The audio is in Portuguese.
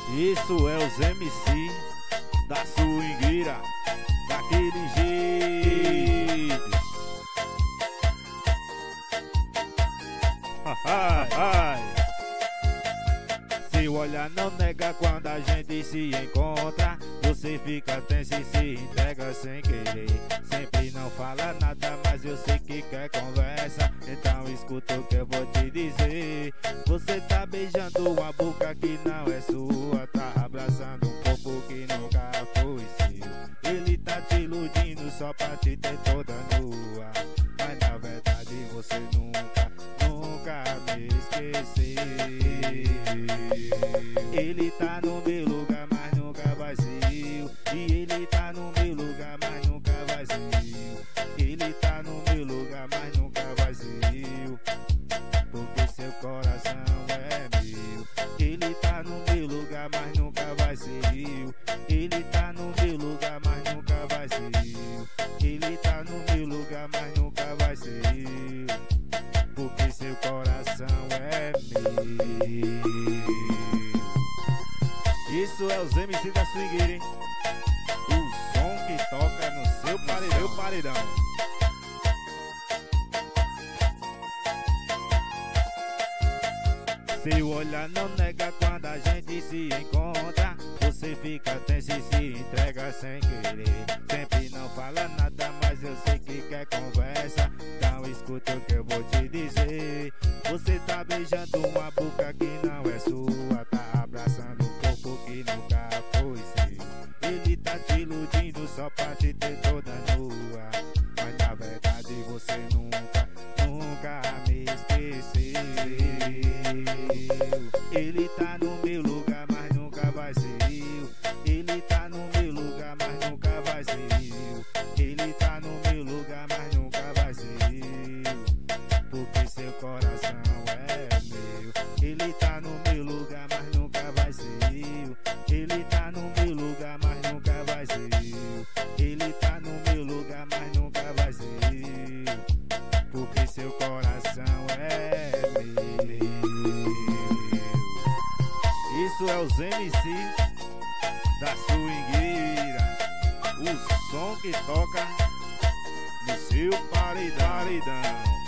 Isso é os MC da swingueira, daquele jeito. Se o olhar não nega quando a gente se encontra, você fica tenso e se entrega sem querer. Sempre não fala nada, mas eu sei que quer conversa. Então escuta o que eu vou te dizer. Você tá beijando uma boca que não é sua, tá abraçando um corpo que nunca foi seu. Ele tá te iludindo só pra te ter toda nua, mas na verdade você nunca me esqueceu. Ele tá no meu lugar, mas nunca vazio. E ele tá no meu lugar, mas nunca vazio. Ele tá no meu lugar, mas nunca vazio, porque seu coração é meu. Ele tá no meu lugar, mas nunca vazio. Ele tá no meu lugar, mas nunca vazio. Ele tá no meu lugar, mas nunca vazio, porque seu coração é meu. Isso é os MC da swingueira, hein? O som que toca no seu paredão. Se o olhar não nega quando a gente se encontra, você fica tenso e se entrega sem querer. Sempre não fala nada, mas eu sei que quer conversa. Então escuta o que eu vou te dizer. Você tá beijando uma boca que não é sua, tá abraçando um corpo que nunca foi seu. Ele tá te iludindo só pra te ter toda nua, mas na verdade você nunca me esqueceu. Ele tá no meu lugar, mas nunca vazio. Ele tá no meu lugar, mas nunca vazio. Ele tá no meu lugar, mas nunca vazio, porque seu coração é meu. Ele tá no meu lugar, mas nunca vazio. Ele tá no meu lugar, mas nunca vazio. Ele tá no meu lugar, mas nunca vazio, porque seu coração é meu. Isso é os MC da swingueira, o som que toca no seu paredão.